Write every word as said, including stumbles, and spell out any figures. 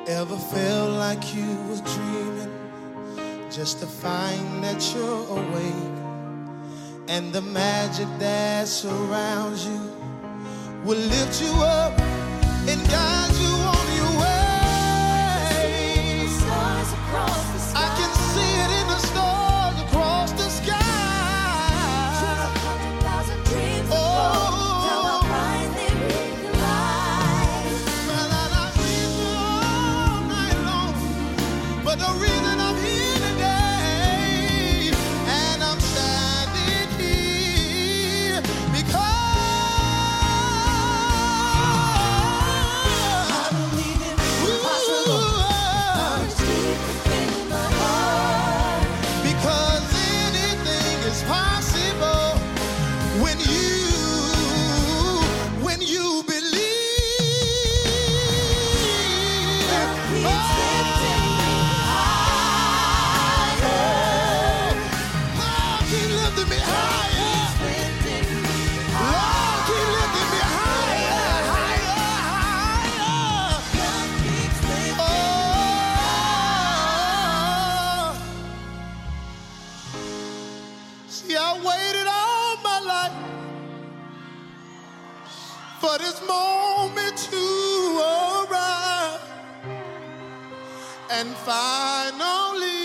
Ever felt like you was dreaming just to find that you're awake, and the magic that surrounds you will lift you up and guide you on your way. Stars across the sky. I can see it in the stars across the sky. Just a hundred thousand dreams Oh. ago, till I finally realize. Well, I done been all night long, but the reason I'm here today, and I'm standing here because I believe in the impossible. Much deep within my heart. because anything is possible when you when you believe. Love keeps lifting me higher. Lord, keep lifting me higher. Lifting me Lord, keep lifting me higher, higher, higher. Love keeps lifting Oh. See, I waited all my life for this moment to arrive, and finally